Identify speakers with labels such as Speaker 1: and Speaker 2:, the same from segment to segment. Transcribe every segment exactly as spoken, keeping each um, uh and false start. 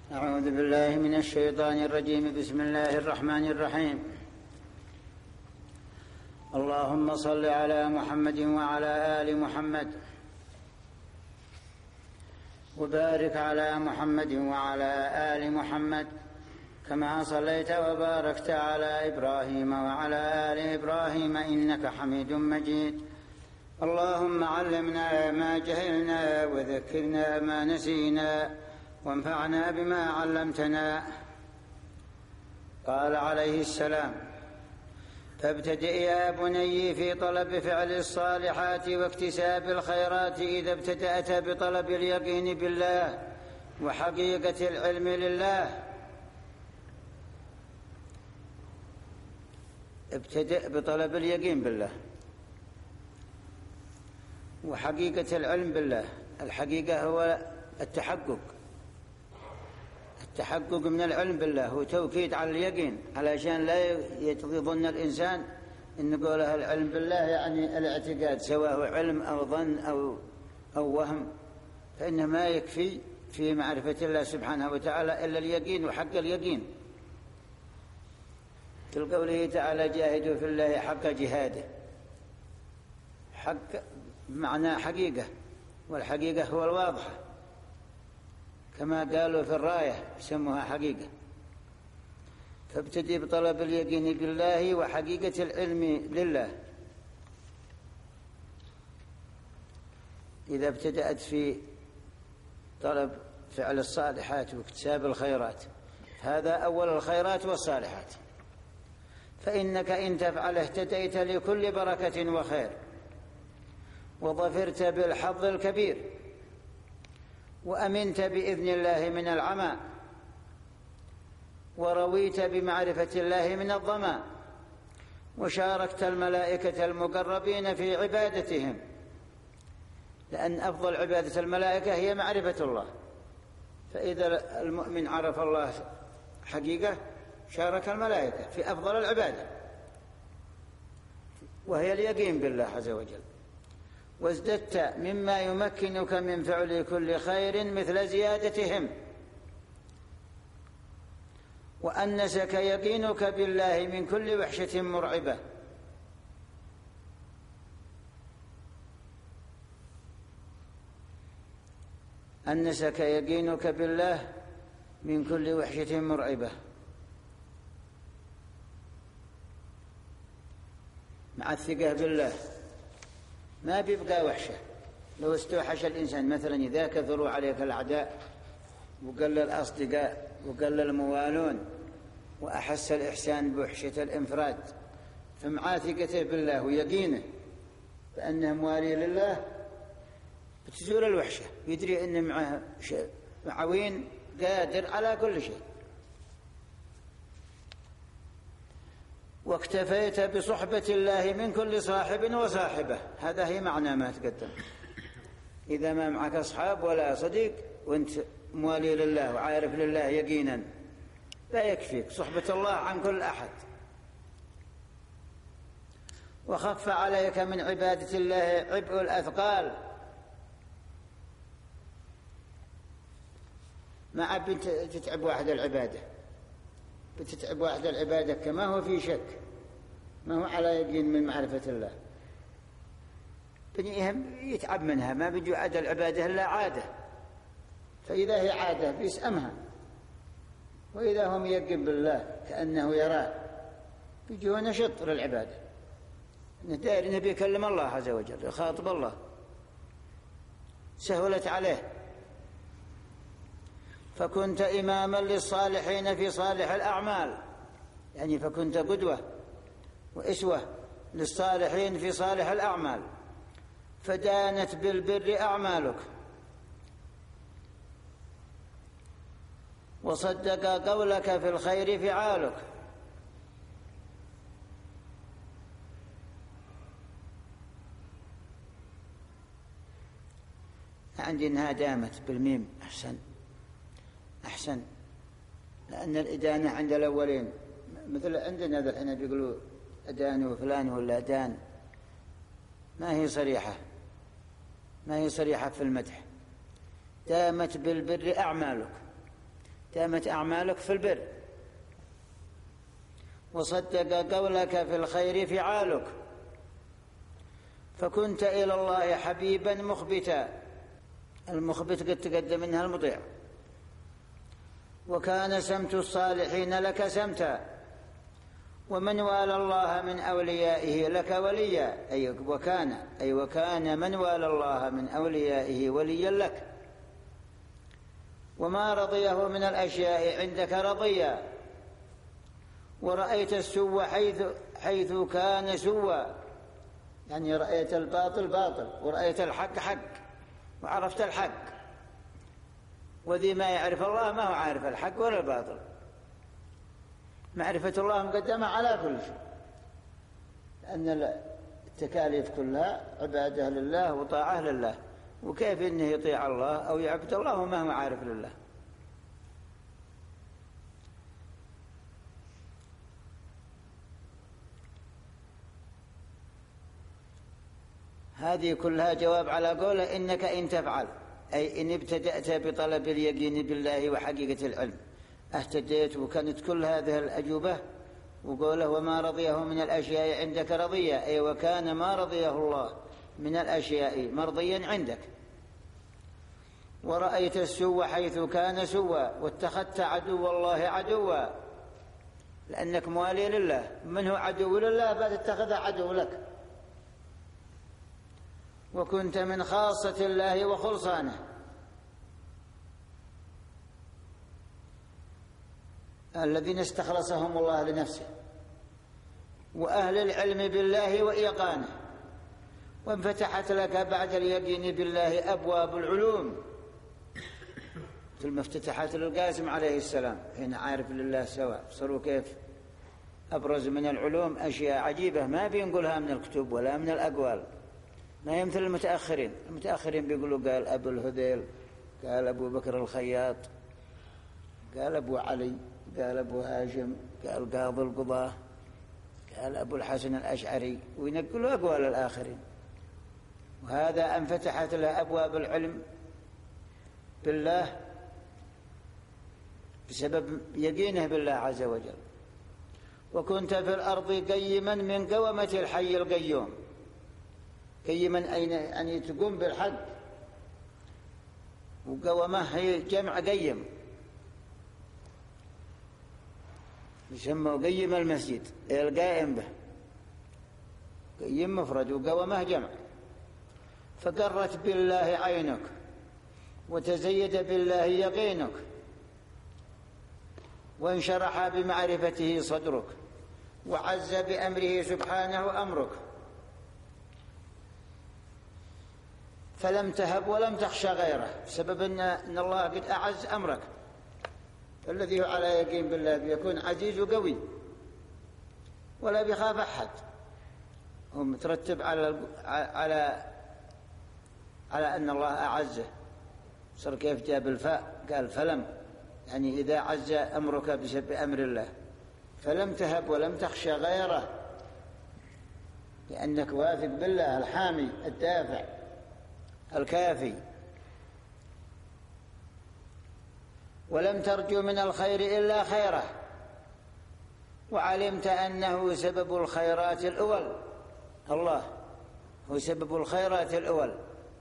Speaker 1: أعوذ بالله من الشيطان الرجيم. بسم الله الرحمن الرحيم. اللهم صل على محمد وعلى آل محمد وبارك على محمد وعلى آل محمد كما صليت وباركت على إبراهيم وعلى آل إبراهيم إنك حميد مجيد. اللهم علمنا ما جهلنا وذكرنا ما نسينا وانفعنا بما علمتنا. قال عليه السلام: فابتدئ يا بني في طلب فعل الصالحات واكتساب الخيرات إذا ابتدأت بطلب اليقين بالله وحقيقة العلم لله. ابتدئ بطلب اليقين بالله وحقيقة العلم بالله. الحقيقة هو التحقق التحقق من العلم بالله، هو توكيد على اليقين، علشان لا يظن الإنسان إن قوله العلم بالله يعني الاعتقاد، سواء علم أو ظن أو, أو وهم، فإنه ما يكفي في معرفة الله سبحانه وتعالى إلا اليقين وحق اليقين. في قوله تعالى: جاهدوا في الله حق جهاده. حق بمعنى حقيقة، والحقيقة هو الواضحة، كما قالوا في الراية يسموها حقيقة. فابتدئ بطلب اليقين بالله وحقيقة العلم لله. إذا ابتدأت في طلب فعل الصالحات واكتساب الخيرات، هذا أول الخيرات والصالحات، فإنك إن تفعل اهتديت لكل بركة وخير، وظفرت بالحظ الكبير، وأمنت بإذن الله من العمى، ورويت بمعرفة الله من الظمأ، وشاركت الملائكة المقربين في عبادتهم، لأن أفضل عبادة الملائكة هي معرفة الله. فإذا المؤمن عرف الله حقيقة شارك الملائكة في أفضل العبادة، وهي اليقين بالله عز وجل. وازددت مما يمكنك من فعل كل خير مثل زيادتهم، وأنسك يقينك بالله من كل وحشة مرعبة. أنسك يقينك بالله من كل وحشة مرعبة. مع الثقة بالله ما بيبقى وحشة. لو استوحش الإنسان مثلا إذا كثروا عليك الأعداء وقل الأصدقاء وقل الموالون وأحس الإحسان بوحشة الإنفراد، فمع ثقته بالله ويقينه بأنه موالي لله بتزول الوحشة، يدري أنه معه معوين قادر على كل شيء. واكتفيت بصحبة الله من كل صاحب وصاحبة. هذا هي معنى ما تقدم. إذا ما معك أصحاب ولا صديق وانت موالي لله وعارف لله يقينا، لا يكفيك صحبة الله عن كل أحد. وخف عليك من عبادة الله عبء الأثقال. ما عاد تتعب واحد العبادة، بتتعب واحد العبادة كما هو في شك، ما هو على يقين من معرفة الله، بنيهم يتعب منها، ما بيجوا عاد العبادة إلا عادة. فإذا هي عادة بيسأمها، وإذا هم يقين بالله كأنه يراه بيجوا نشط للعبادة، دائر إنه بيكلم الله عز وجل، يخاطب الله، سهلت عليه. فكنت إماما للصالحين في صالح الأعمال، يعني فكنت قدوة وإسوة للصالحين في صالح الأعمال. فدانت بالبر أعمالك، وصدق قولك في الخير فعالك. عندي إنها دامت بالميم أحسن أحسن، لأن الإدانة عند الأولين مثل عندنا ذا الحين بيقولوا أدان وفلان ولا أدان، ما هي صريحة، ما هي صريحة في المدح. دامت بالبر أعمالك، دامت أعمالك في البر. وصدق قولك في الخير فعالك، فكنت إلى الله حبيبا مخبتا. المخبت قد تقدم منها المطيع. وكان سمت الصالحين لك سمتا، ومن والى الله من أوليائه لك وليا. أي وكان أي وكان من والى الله من أوليائه وليا لك. وما رضيه من الأشياء عندك رضيا، ورأيت السوء حيث, حيث كان سوء، يعني رأيت الباطل باطل ورأيت الحق حق وعرفت الحق. وذي ما يعرف الله ما هو عارف الحق ولا الباطل. معرفة الله مقدمة على كل شيء، لأن التكاليف كلها عبادة لله وطاعة لله، وكيف إنه يطيع الله أو يعبد الله وما هو عارف لله. هذه كلها جواب على قوله إنك إن تفعل، أي إن ابتدأت بطلب اليقين بالله وحقيقة العلم اهتديت. وكانت كل هذه الأجوبة وقوله وما رضيه من الأشياء عندك رضيا، أي وكان ما رضيه الله من الأشياء مرضيا عندك. ورأيت السوء حيث كان سوء، واتخذت عدو الله عدوا، لأنك موالي لله. من هو عدو لله فتتخذ عدو لك. وكنت من خاصة الله وخلصانه، الذين استخلصهم الله لنفسه، وأهل العلم بالله وإيقانه. وانفتحت لك بعد اليقين بالله أبواب العلوم، مثل ما افتتحت للقاسم عليه السلام حين عارف لله سواء. صاروا كيف أبرز من العلوم أشياء عجيبة ما بينقلها من الكتب ولا من الأقوال، ما يمثل المتأخرين. المتأخرين بيقولوا قال أبو الهذيل، قال أبو بكر الخياط، قال أبو علي، قال أبو هاشم، قال قاضي القضاة، قال أبو الحسن الأشعري، وينقلوا أقوال الآخرين. وهذا انفتحت له أبواب العلم بالله بسبب يقينه بالله عز وجل. وكنت في الأرض قيما من قومة الحي القيوم. قيما أين يعني تقوم بالحق، وقومه هي جمع قيم، يسمى قيم المسجد القائم به، قيم مفرد وقومه جمع. فقرت بالله عينك، وتزيد بالله يقينك، وانشرح بمعرفته صدرك، وعز بأمره سبحانه أمرك. فلم تهب ولم تخشى غيره، بسبب أن الله قد أعز أمرك. فالذي هو على يقين بالله بيكون عزيز وقوي ولا بيخاف أحد. هو مترتب على على على أن الله أعزه. صار كيف جاب الفاء قال فلم، يعني إذا عز أمرك بسبب أمر الله. فلم تهب ولم تخشى غيره، لأنك واثق بالله الحامي الدافع الكافي. ولم ترجو من الخير إلا خيره، وعلمت أنه سبب الخيرات الأول. الله هو سبب الخيرات الأول،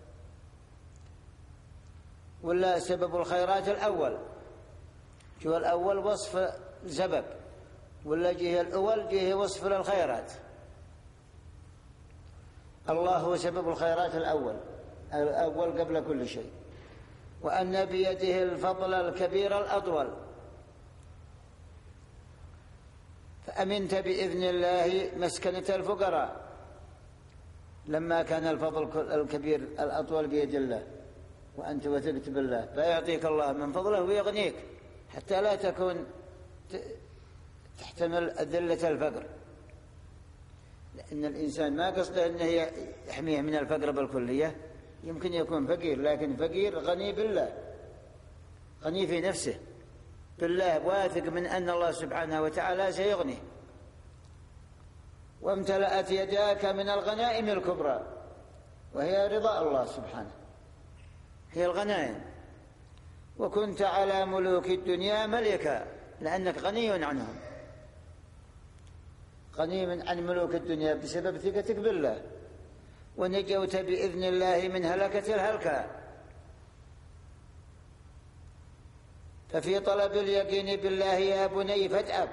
Speaker 1: ولا سبب الخيرات الأول؟ شو الأول وصف سبب، ولا جهة الأول جهة وصف للخيرات؟ الله هو سبب الخيرات الأول، الأول قبل كل شيء. وأن بيده الفضل الكبير الأطول. فأمنت بإذن الله مسكنة الفقراء، لما كان الفضل الكبير الأطول بيد الله وأنت وثقت بالله، فيعطيك الله من فضله ويغنيك حتى لا تكون تحتمل ذلة الفقر. لأن الإنسان ما قصده أنه يحميه من الفقر بالكلية، يمكن يكون فقير لكن فقير غني بالله، غني في نفسه بالله، واثق من أن الله سبحانه وتعالى سيغنيه. وامتلأت يداك من الغنائم الكبرى، وهي رضا الله سبحانه، هي الغنائم. وكنت على ملوك الدنيا ملكا، لأنك غني عنهم، غني عن ملوك الدنيا بسبب ثقتك بالله، ونجوت بإذن الله من هلكة الهلكة. ففي طلب اليقين بالله يا بني فاتأب،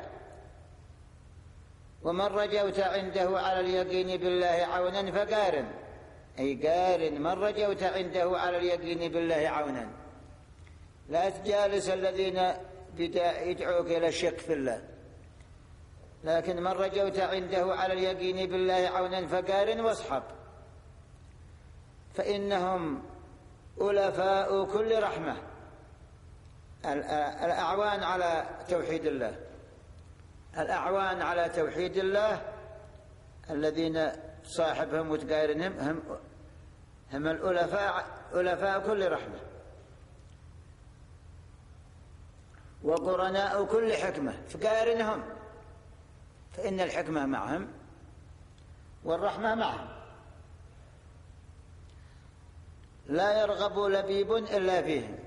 Speaker 1: ومن رجوت عنده على اليقين بالله عونا فقارن، أي قارن من رجوت عنده على اليقين بالله عونا. لا تجالس الذين يدعوك إلى الشك في الله، لكن من رجوت عنده على اليقين بالله عونا فقارن واصحب، فإنهم ألفاء كل رحمة، الأعوان على توحيد الله، الأعوان على توحيد الله الذين صاحبهم وتقارنهم هم, هم الألفاء، ألفاء كل رحمة، وقرناء كل حكمة، فقارنهم، فإن الحكمة معهم والرحمة معهم. لا يرغب لبيب إلا فيهم،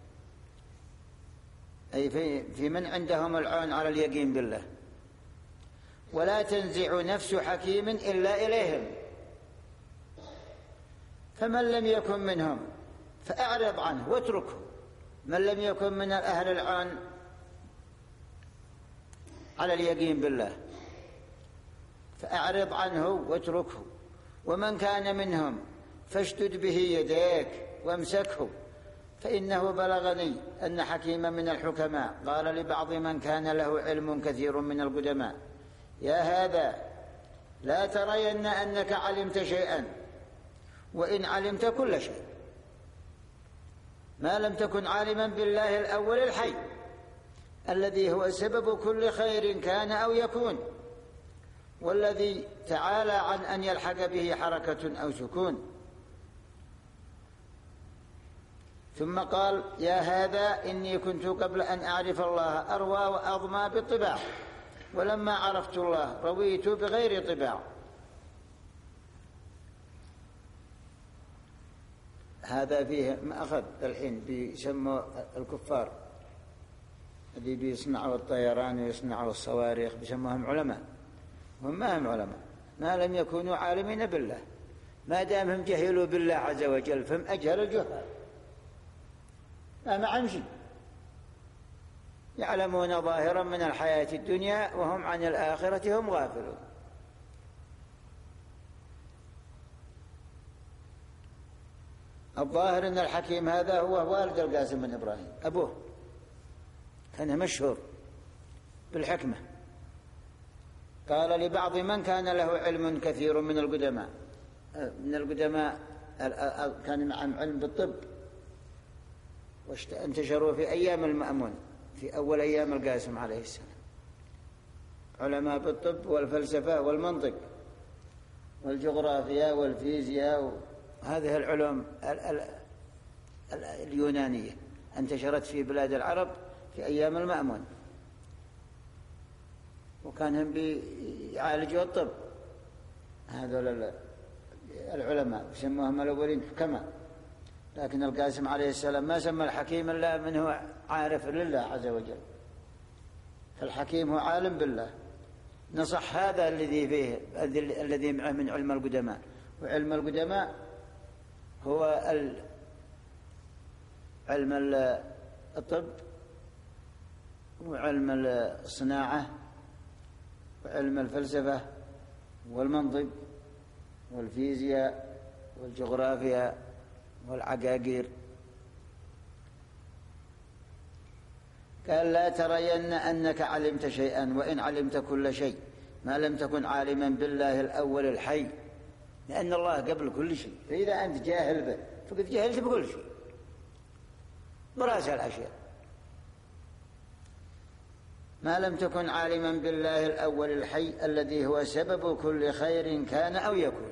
Speaker 1: أي في, في من عندهم العون على اليقين بالله. ولا تنزع نفس حكيم إلا إليهم، فمن لم يكن منهم فأعرض عنه واتركه، من لم يكن من أهل العون على اليقين بالله فأعرض عنه واتركه، ومن كان منهم فاشدد به يديك وامسكه، فإنه بلغني أن حكيما من الحكماء قال لبعض من كان له علم كثير من القدماء: يا هذا لا ترين أنك علمت شيئا وإن علمت كل شيء، ما لم تكن عالما بالله الأول الحي الذي هو سبب كل خير كان أو يكون، والذي تعالى عن أن يلحق به حركة أو سكون. ثم قال: يا هذا إني كنت قبل أن أعرف الله أروى وأظمى بالطباع، ولما عرفت الله رويت بغير طباع. هذا فيه ما أخذ الحين بيسموا الكفار الذي بيصنعوا الطيران ويصنعوا الصواريخ بيسموهم علماء، هم ما هم علماء، ما لم يكونوا عالمين بالله، ما دامهم جهلوا بالله عز وجل فهم أجهل الجهال، ما معهم شيء، يعلمون ظاهرا من الحياة الدنيا وهم عن الآخرة هم غافلون. الظاهر أن الحكيم هذا هو والد القاسم بن إبراهيم، أبوه كان مشهور بالحكمة. قال لبعض من كان له علم كثير من القدماء، من القدماء كان معهم علم بالطب، وانتشروا في أيام المأمون، في أول أيام القاسم عليه السلام، علماء بالطب والفلسفة والمنطق والجغرافيا والفيزياء، هذه العلوم اليونانية انتشرت في بلاد العرب في أيام المأمون، وكانهم بيعالجوا الطب، هذول العلماء يسموهم الأولين حكماء. لكن القاسم عليه السلام ما سمى الحكيم إلا من هو عارف لله عز وجل، فالحكيم هو عالم بالله. نصح هذا الذي فيه الذي معه من علم القدماء، وعلم القدماء هو علم الطب وعلم الصناعة وعلم الفلسفة والمنطق والفيزياء والجغرافيا والعقاقير. قال: لا ترين أنك علمت شيئا وإن علمت كل شيء، ما لم تكن عالما بالله الأول الحي، لأن الله قبل كل شيء، فإذا أنت جاهل به فقد جهلت بكل شيء براس الأشياء. ما لم تكن عالما بالله الأول الحي الذي هو سبب كل خير كان أو يكون،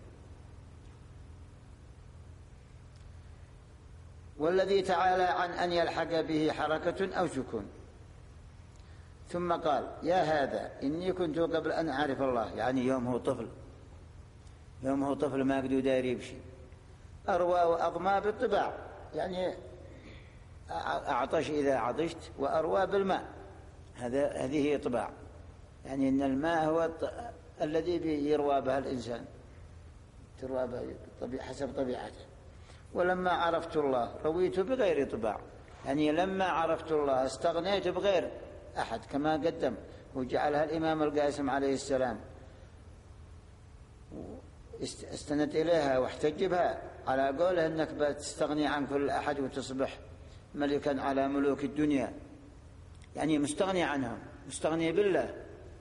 Speaker 1: والذي تعالى عن أن يلحق به حركة أو سكون. ثم قال: يا هذا إني كنت قبل أن أعرف الله، يعني يوم هو طفل، يوم هو طفل ما قدو داري بشيء، أروى وأظمى بالطباع، يعني أعطش إذا عطشت، وأروى بالماء. هذا هذه هي طباع، يعني أن الماء هو الذي يروى به الإنسان، تروى به حسب طبيعته. ولما عرفت الله رويت بغير طباع، يعني لما عرفت الله استغنيت بغير أحد كما قدم. وجعلها الإمام القاسم عليه السلام استند إليها واحتج بها على قوله أنك بتستغني عن كل أحد وتصبح ملكا على ملوك الدنيا، يعني مستغني عنهم، مستغني بالله.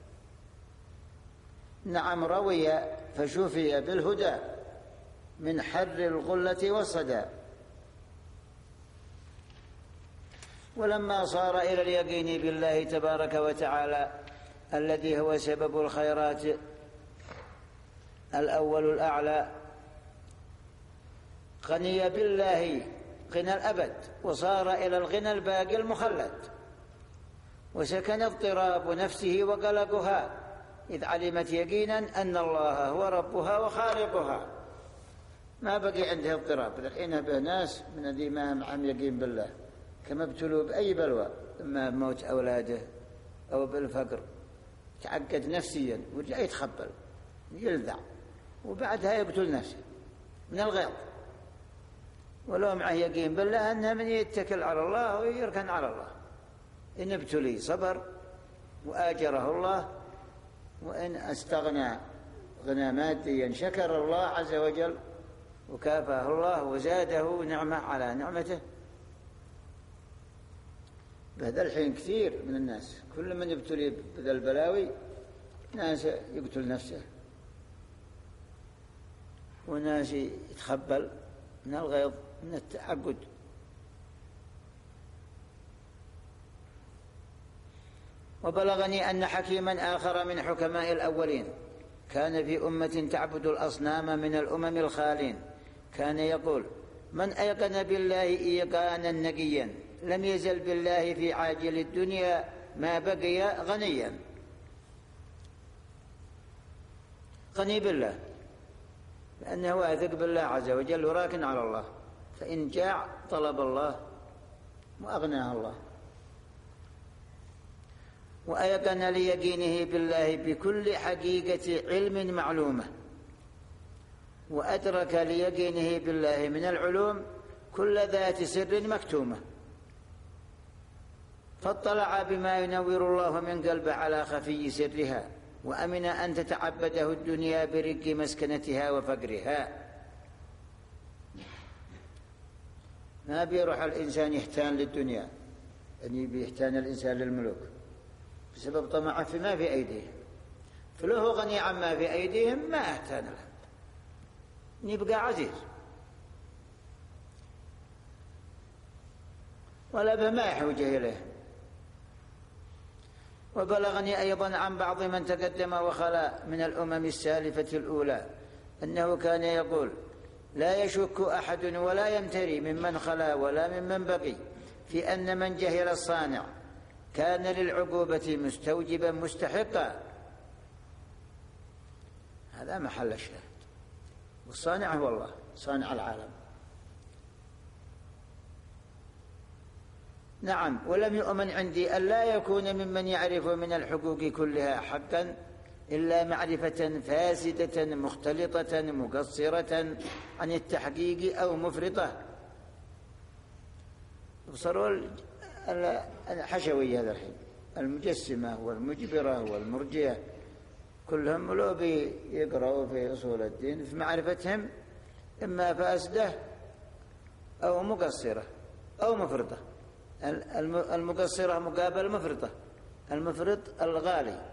Speaker 1: نعم روي فشفي بالهدى من حر الغلة والصدى. ولما صار إلى اليقين بالله تبارك وتعالى الذي هو سبب الخيرات الأول الأعلى، غني بالله غنى الأبد، وصار إلى الغنى الباقي المخلد، وسكن اضطراب نفسه وقلقها، إذ علمت يقينا أن الله هو ربها وخالقها. ما بقي عنده اضطراب. الحين به ناس من الذي ما عم يقين بالله كما ابتلوا بأي بلوى، إما بموت أولاده أو بالفقر، تعقد نفسيا ورجع يتخبل يلذع، وبعدها يقتل نفسه من الغيظ. ولو معه يقين بالله أنه من يتكل على الله ويركن على الله، إن ابتلي صبر وآجره الله، وإن استغنى غنى ماديا شكر الله عز وجل وكافاه الله وزاده نعمة على نعمته. بهذا الحين كثير من الناس كل من يبتلي بذا البلاوي ناس يقتل نفسه، وناس يتخبل من الغيظ من التعقد. وبلغني أن حكيما آخر من حكماء الأولين كان في أمة تعبد الأصنام من الأمم الخالين، كان يقول: من أيقن بالله إيقانا نقيا لم يزل بالله في عاجل الدنيا ما بقي غنيا. غني بالله لأنه واثق بالله عز وجل وراكن على الله، فإن جاع طلب الله وأغناه الله. وأيقن ليقينه بالله بكل حقيقة علم معلومة، وأدرك ليقينه بالله من العلوم كل ذات سر مكتومة، فاطلع بما ينور الله من قلبه على خفي سرها، وأمن أن تتعبده الدنيا برق مسكنتها وفقرها. ما بيروح الإنسان يحتان للدنيا، يعني بيحتان الإنسان للملوك بسبب طمعه فيما في أيديهم، فله غني عما في أيديهم ما أحتان له، يبقى عزيز ولا بما يحوجه إليه. وبلغني أيضا عن بعض من تقدم وخلا من الأمم السالفة الأولى أنه كان يقول: لا يشك أحد ولا يمتري ممن خلا ولا ممن بقي في أن من جهل الصانع كان للعقوبة مستوجبا مستحقا. هذا محل الشاهد، والصانع هو الله صانع العالم. نعم. ولم يؤمن عندي أن لا يكون ممن يعرف من الحقوق كلها حقا إلا معرفة فاسدة مختلطة مقصرة عن التحقيق أو مفرطة. بصروا الحشوية هذا الحين، المجسمة والمجبرة والمرجئة كلهم لو بيقرأوا في أصول الدين في معرفتهم إما فاسدة أو مقصرة أو مفرطة. المقصرة مقابل المفرطة، المفرط الغالي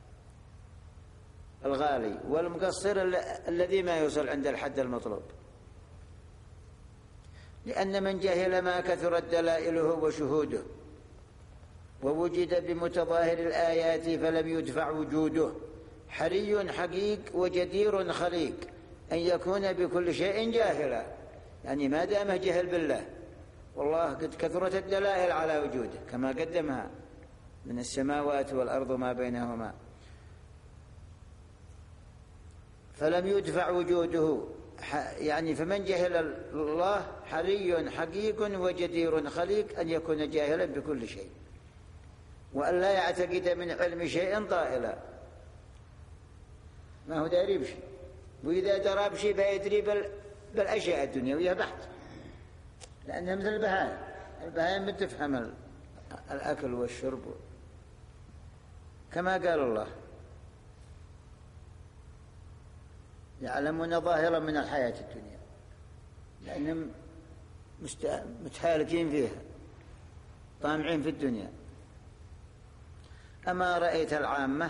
Speaker 1: الغالي والمقصر الذي ما يوصل عند الحد المطلوب. لأن من جهل ما كثرت دلائله وشهوده ووجد بمتظاهر الآيات فلم يدفع وجوده، حري حقيق وجدير خليق أن يكون بكل شيء جاهلا. يعني ما دام جهل بالله والله قد كثرت الدلائل على وجوده كما قدمها من السماوات والأرض ما بينهما، فلم يدفع وجوده يعني فمن جهل الله حري حقيق وجدير خليق أن يكون جاهلا بكل شيء، وأن لا يعتقد من علم شيء طائلا، ما هو داري بشيء، وإذا درى بشيء فيدري بالأشياء الدنيوية بحت، لأنها مثل البهائم، البهائم من تفهم الأكل والشرب كما قال الله يعلمون ظاهرا من الحياة الدنيا، لأنهم متهالكين فيها طامعين في الدنيا. أما رأيت العامة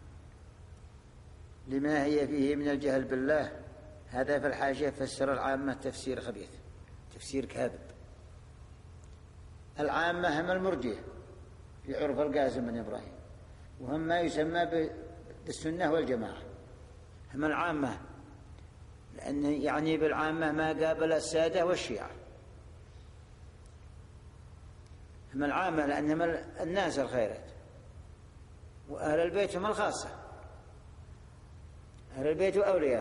Speaker 1: لما هي فيه من الجهل بالله، هذا في الحاشية فسر العامة تفسير خبيث، تفسير كاذب. العامة هم المرجئة في عرف القاسم بن إبراهيم، وهم ما يسمى بالسنة والجماعة، هم العامة، لأن يعني بالعامة ما قابل السادة والشيعة، هم العامة لأنهم الناس الخيرات، وأهل البيت هم الخاصة، أهل البيت وأولياء.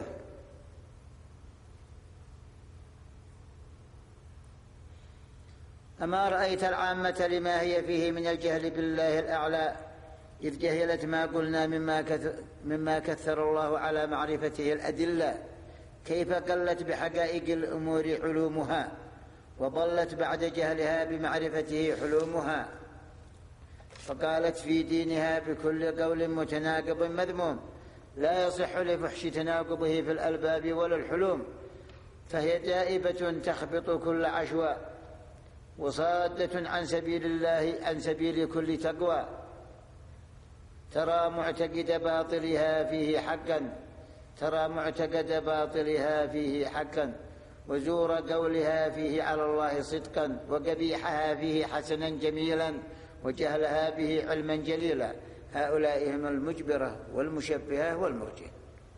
Speaker 1: أما رأيت العامة لما هي فيه من الجهل بالله الأعلى إذ جهلت ما قلنا مما كثر, مما كثر الله على معرفته الأدلة، كيف قلت بحقائق الأمور علومها وضلت بعد جهلها بمعرفته حلومها، فقالت في دينها بكل قول متناقض مذموم لا يصح لفحش تناقضه في الألباب ولا الحلوم، فهي دائبة تخبط كل عشواء وصادة عن سبيل الله عن سبيل كل تقوى، ترى معتقد باطلها فيه حقا ترى معتقد باطلها فيه حقا وزور قولها فيه على الله صدقا، وقبيحها فيه حسنا جميلا، وجهلها به علما جليلا. هؤلاء هم المجبرة والمشبهة والمرجئة.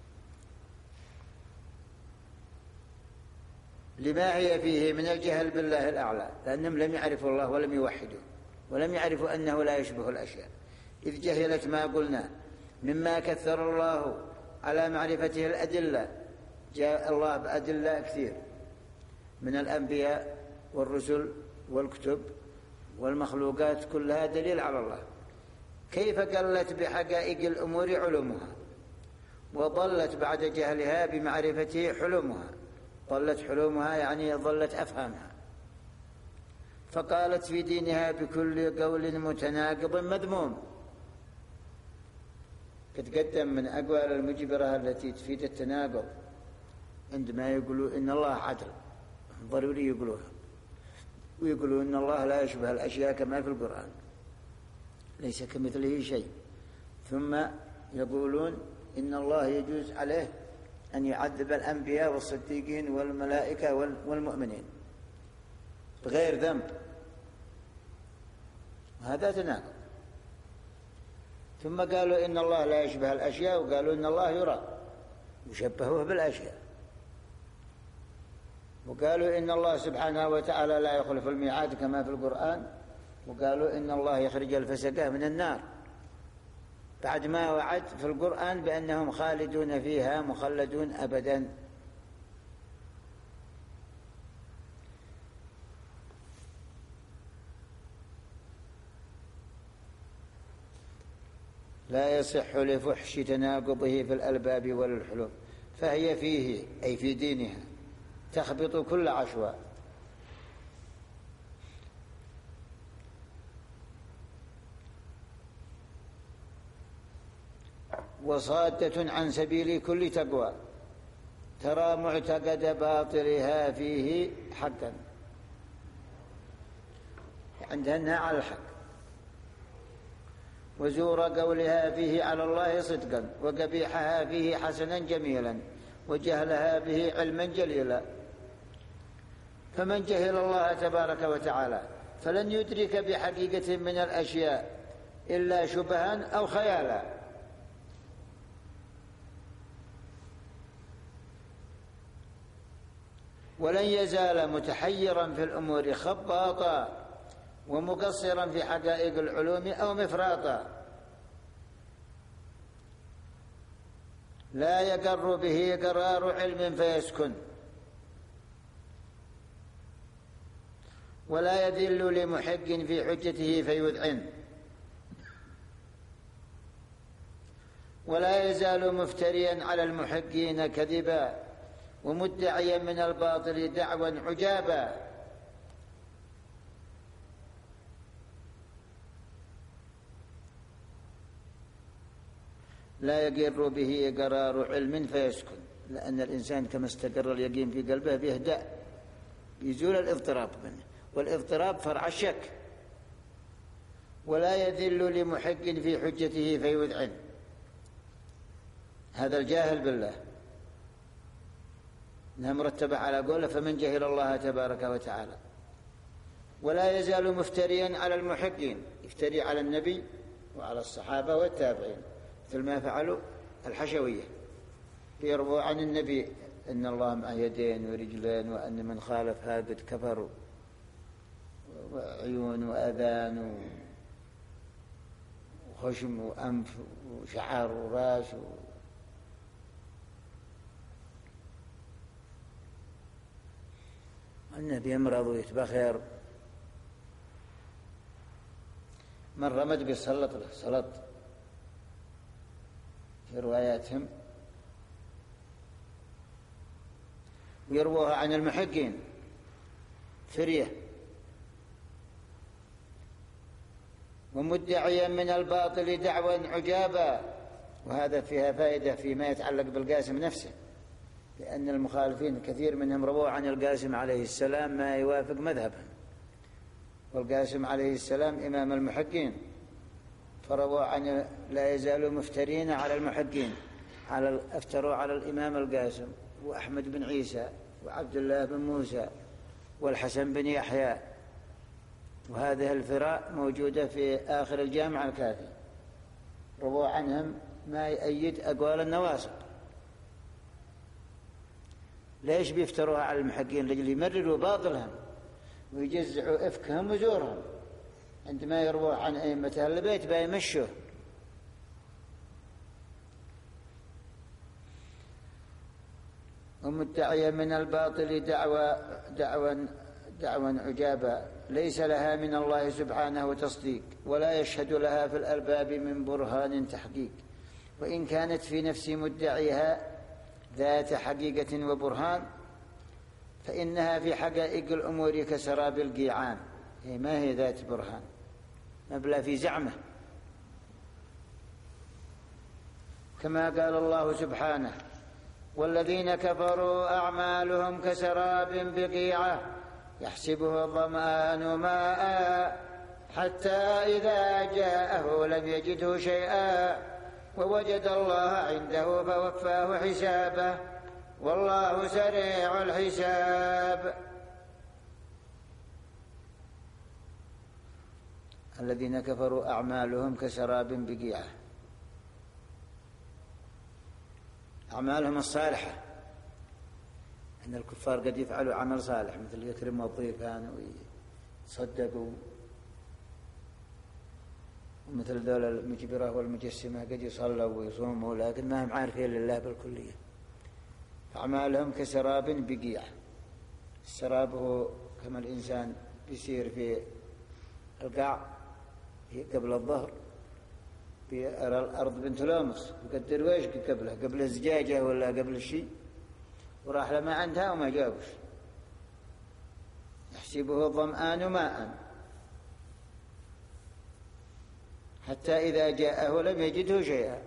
Speaker 1: لما هي فيه من الجهل بالله الأعلى، لأنهم لم يعرفوا الله ولم يوحدوا ولم يعرفوا أنه لا يشبه الأشياء، إذ جهلت ما قلنا مما كثر الله على معرفته الأدلة. جاء الله بأدلة كثير من الأنبياء والرسل والكتب والمخلوقات، كلها دليل على الله. كيف قلت بحقائق الأمور علومها وضلت بعد جهلها بمعرفته حلومها، ضلت حلومها يعني ضلت أفهامها. فقالت في دينها بكل قول متناقض مذموم، تتقدم من أقوال المجبرة التي تفيد التناقض عندما يقولوا إن الله عدل، ضروري يقولوها، ويقولوا إن الله لا يشبه الأشياء كما في القرآن، ليس كمثله شيء، ثم يقولون إن الله يجوز عليه أن يعذب الأنبياء والصديقين والملائكة والمؤمنين بغير ذنب، هذا تناقض. ثم قالوا إن الله لا يشبه الأشياء، وقالوا إن الله يرى وشبهوه بالأشياء، وقالوا إن الله سبحانه وتعالى لا يخلف الميعاد كما في القرآن، وقالوا إن الله يخرج الفسقة من النار بعد ما وعد في القرآن بأنهم خالدون فيها مخلدون أبدا. لا يصح لفحش تناقضه في الألباب ولا الحلم، فهي فيه أي في دينها تخبط كل عشواء وصادة عن سبيل كل تقوى، ترى معتقد باطلها فيه حقا، عندها أنها على الحق، وزور قولها فيه على الله صدقا، وقبيحها فيه حسنا جميلا، وجهلها به علما جليلا. فمن جهل الله تبارك وتعالى فلن يدرك بحقيقة من الأشياء إلا شبها أو خيالا، ولن يزال متحيرا في الأمور خباطا ومقصرا في حقائق العلوم أو مفراطا، لا يقر به قرار علم فيسكن، ولا يذل لمحق في حجته فيذعن، ولا يزال مفتريا على المحقين كذبا ومدعيا من الباطل دعوى عجابا. لا يقر به قرار علم فيسكن، لأن الإنسان كما استقر اليقين في قلبه بيهدأ، يزول الاضطراب منه، والاضطراب فرع الشك. ولا يذل لمحق في حجته فيذعن، هذا الجاهل بالله انها مرتبة على قوله فمن جهل الله تبارك وتعالى. ولا يزال مفتريا على المحقين، يفتري على النبي وعلى الصحابة والتابعين مثل ما فعلوا الحشوية، يرووا عن النبي ان الله مع يدين ورجلين، وان من خالفها قد كفر، وعيون واذان وخشم وانف وشعر وراس و... النبي يمرض ويتبخر، من رمد بالسلط له سلط في رواياتهم. ويروها عن المحقين فرية، ومدعيا من الباطل دعوى عجابا. وهذا فيها فائدة فيما يتعلق بالقاسم نفسه، لأن المخالفين كثير منهم رووا عن القاسم عليه السلام ما يوافق مذهبهم، والقاسم عليه السلام إمام المحقين، فرووا عن لا يزالوا مفترين على المحقين، على افتروا على الإمام القاسم وأحمد بن عيسى وعبد الله بن موسى والحسن بن يحيى. وهذه الفراء موجودة في آخر الجامع الكافي، رووا عنهم ما يؤيد أقوال النواصب. ليش بيفتروها على المحقين؟ لجل يمرروا باطلهم ويجزعوا إفكهم وزورهم، عندما يرووا عن أئمة أهل البيت بيمشوا. ومدعيا من الباطل دعوى دعوى دعوى عجابا ليس لها من الله سبحانه تصديق، ولا يشهد لها في الألباب من برهان تحقيق. وإن كانت في نفس مدعيها ذات حقيقة وبرهان، فإنها في حقائق الأمور كسراب القيعان، هي ما هي ذات برهان، مبلى في زعمه. كما قال الله سبحانه: والذين كفروا أعمالهم كسراب بقيعة يحسبه الظمآن ماء حتى إذا جاءه لم يجده شيئا ووجد الله عنده فوفاه حسابه والله سريع الحساب. الذين كفروا أعمالهم كسراب بقيعة، أعمالهم الصالحة، أن الكفار قد يفعلوا عمل صالح مثل يكرموا الضيفان ويصدقوا، ومثل ذول المجبرة والمجسمة قد يصلوا ويصوموا لكن ما هم عارفين لله بالكلية. أعمالهم كسراب بقيعة. السراب هو كما الإنسان يسير في القاع قبل الظهر يرى الأرض بنت لامس يقدر ويش قبله، قبل الزجاجة ولا قبل الشيء، وراح لما عندها وما جابش. يحسبه الظمآن ماء حتى إذا جاءه لم يجده شيئا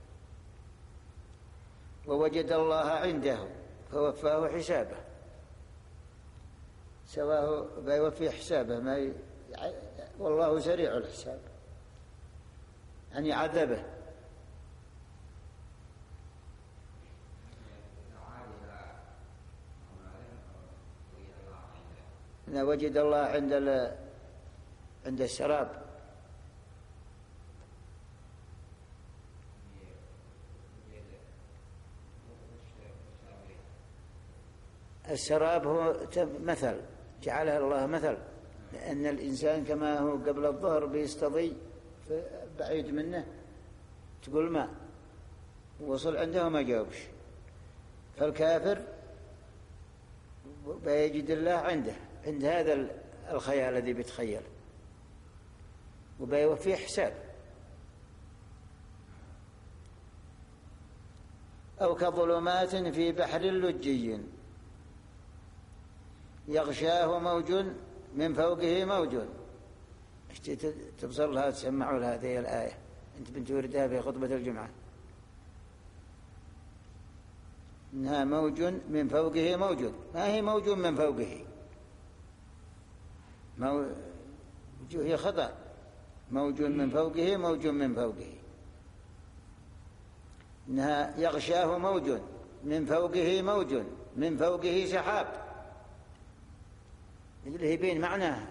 Speaker 1: ووجد الله عنده فوفاه حسابه. سواه بيوفي حسابه ما ي... والله سريع الحساب، يعني عذبه. إن وجد الله عند ال... عند السراب. السراب هو مثل جعله الله مثل، لأن الإنسان كما هو قبل الظهر بيستضي بعيد منه تقول ما وصل عنده وما جاوبش، فالكافر بيجد الله عنده عند هذا الخيال الذي بيتخيل وبيوفيه حساب. أو كظلمات في بحر لجي يغشاه موج من فوقه موج. تبصر لها تسمعوا لها هذه الآية أنت بنت وردها في خطبة الجمعة، إنها موج من فوقه موج، ما هي موج من فوقه، مو... هي خطأ، موج من فوقه موج من فوقه، إنها يغشاه موج من فوقه موج من فوقه سحاب، اللي هي بين معناها.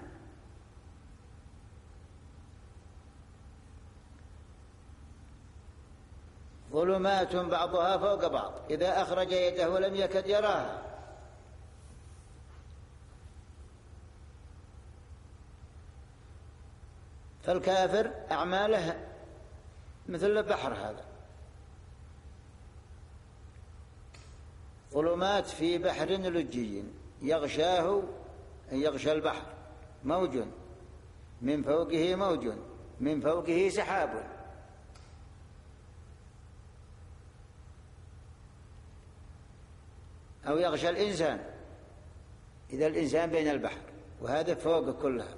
Speaker 1: ظلمات بعضها فوق بعض إذا أخرج يده لم يكد يراها. فالكافر أعماله مثل البحر هذا، ظلمات في بحر لجي يغشاه يغشى البحر موج من فوقه موج من فوقه سحاب. أو يغشى الإنسان إذا الإنسان بين البحر، وهذا فوق كلها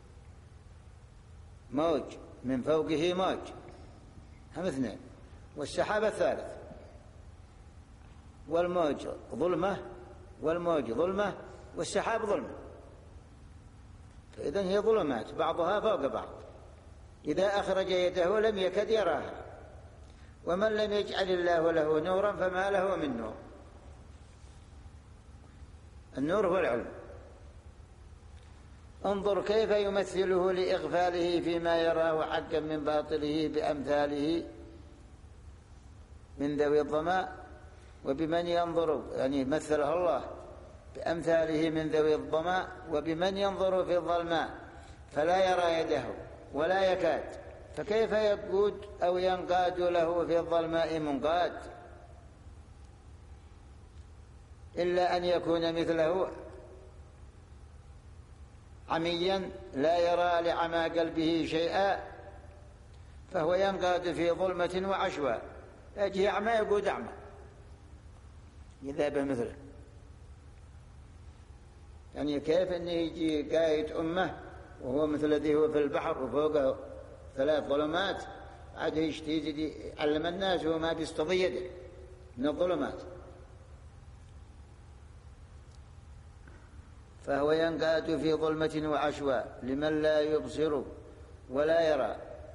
Speaker 1: موج من فوقه موج، هم اثنين، والسحاب الثالث. والموج ظلمة والموج ظلمة والسحاب ظلمة، فإذن هي ظلمات بعضها فوق بعض إذا أخرج يده لم يكد يراها. ومن لم يجعل الله له نورا فما له من نور. النور هو العلم. انظر كيف يمثله لإغفاله فيما يراه حقا من باطله بأمثاله من ذوي الظماء. وبمن ينظر، يعني مثله الله بأمثاله من ذوي الظماء، وبمن ينظر في الظلماء فلا يرى يده ولا يكاد، فكيف يقود أو ينقاد له في الظلماء منقاد؟ إلا أن يكون مثله عميا لا يرى لعمى قلبه شيئا فهو ينقاد في ظلمة وعشواء، يجي أعمى يقود أعمى إذا به مثله. يعني كيف أنه يجي قايد أمة وهو مثل الذي هو في البحر وفوقه ثلاث ظلمات، عاد يشتي يزيد يعلم الناس وهو ما بيستطيع يده من الظلمات. فهو ينقاد في ظلمة وعشواء لمن لا يبصر ولا يرى.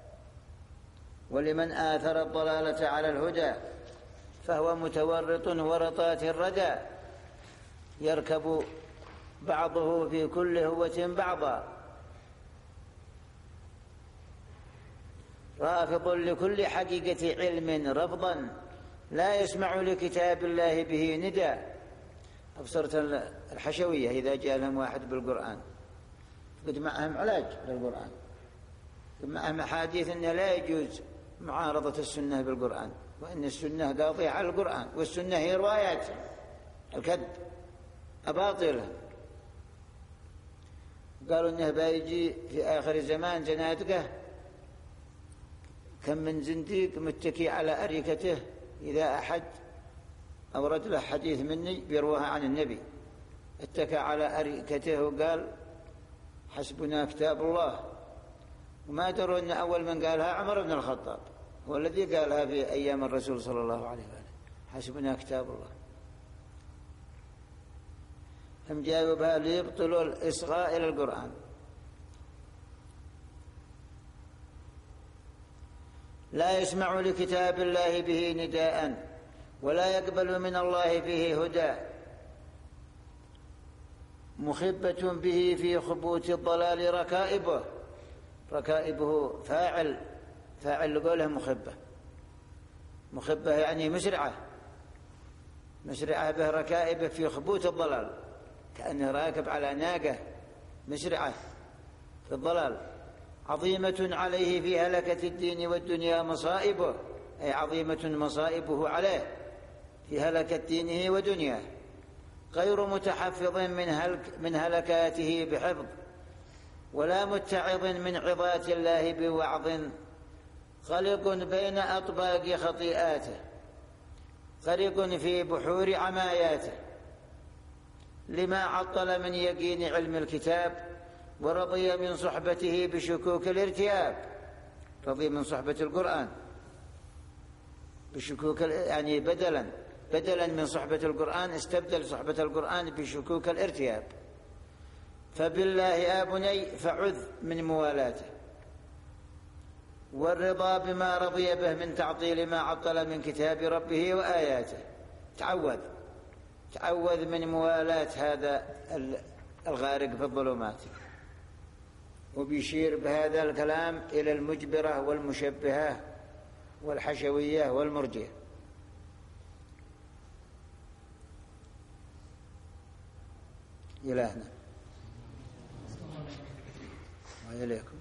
Speaker 1: ولمن آثر الضلالة على الهدى فهو متورط ورطات الردى، يركب بعضه في كل هوة بعضا، رافض لكل حقيقة علم رفضا، لا يسمع لكتاب الله به ندى. أبصرت الحشوية إذا جاء لهم واحد بالقرآن قد معهم علاج للقرآن، قد معهم أحاديث أنه لا يجوز معارضة السنة بالقرآن، وأن السنة قاطعة على القرآن، والسنة هي روايات الكذب أباطلة. قالوا أنه بيجي في آخر الزمان زنادقة، كم من زنديق متكي على أريكته إذا أحد أورد له حديث مني بيروها عن النبي، اتكى على أريكته وقال حسبنا كتاب الله، وما دروا أن أول من قالها عمر بن الخطاب، هو الذي قالها في أيام الرسول صلى الله عليه وآله، حسبنا كتاب الله. هم جاوبها ليبطلوا الإصغاء إلى القرآن. لا يسمع لكتاب الله به نداء ولا يقبل من الله فيه هدى، مخبة به في خبوت الضلال ركائبه. ركائبه فاعل، فاعل لقوله مخبة، مخبة يعني مسرعة، مسرعة به ركائبه في خبوت الضلال، كأنه راكب على ناقة مسرعة في الضلال. عظيمة عليه في هلكة الدين والدنيا مصائبه، أي عظيمة مصائبه عليه في هلكة دينه ودنياه، غير متحفظ من, هلك من هلكاته بحفظ، ولا متعظ من عظات الله بوعظ، خلق بين أطباق خطيئاته، غرق في بحور عماياته، لما عطل من يقين علم الكتاب، ورضي من صحبته بشكوك الارتياب. رضي من صحبة القرآن بشكوك، يعني بدلا بدلا من صحبة القرآن استبدل صحبة القرآن بشكوك الارتياب. فبالله يا بني فعذ من موالاته، والرضا بما رضي به من تعطيل ما عطل من كتاب ربه وآياته. تعوذ تعوذ من موالاة هذا الغارق في الظلمات. وبيشير بهذا الكلام إلى المجبرة والمشبهة والحشوية والمرجئة. إلهنا وإليكم.